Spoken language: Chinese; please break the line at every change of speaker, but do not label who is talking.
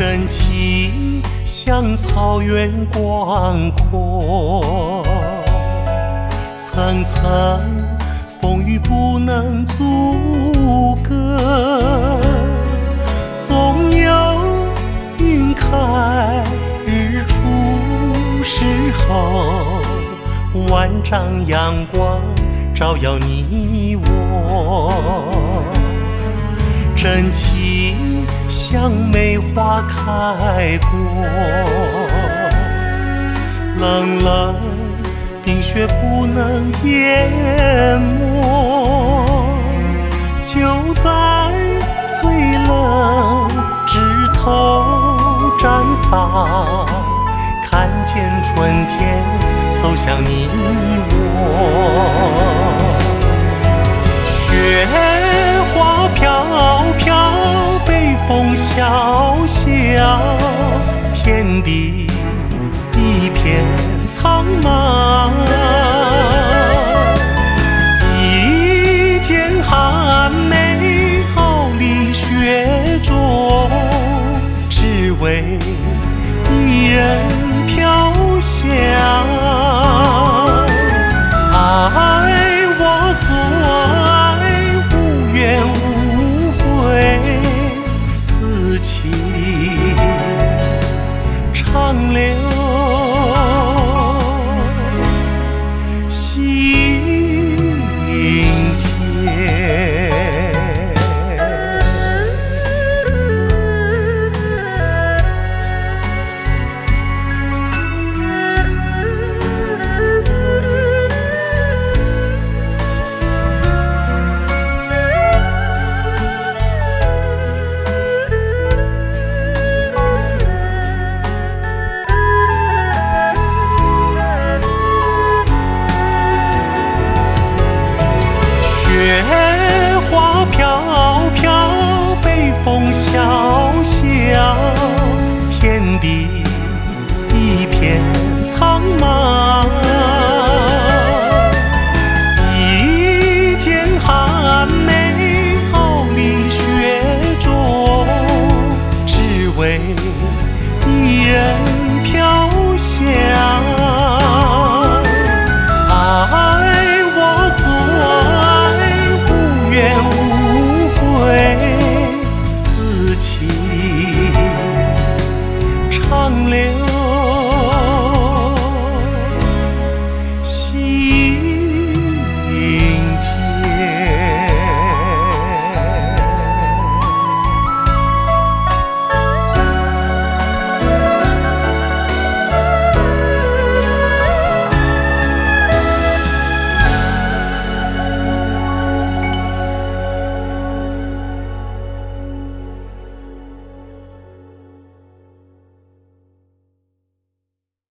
真情像草原广阔，层层风雨不能阻隔。总有云开日出时候，万丈阳光照耀你我。真情像梅花开过，冷冷冰雪不能淹没。就在最冷枝头绽放，看见春天走向你我。雪花飘飘，北风萧萧，天地一片苍茫。一剑寒梅，傲立雪中，只为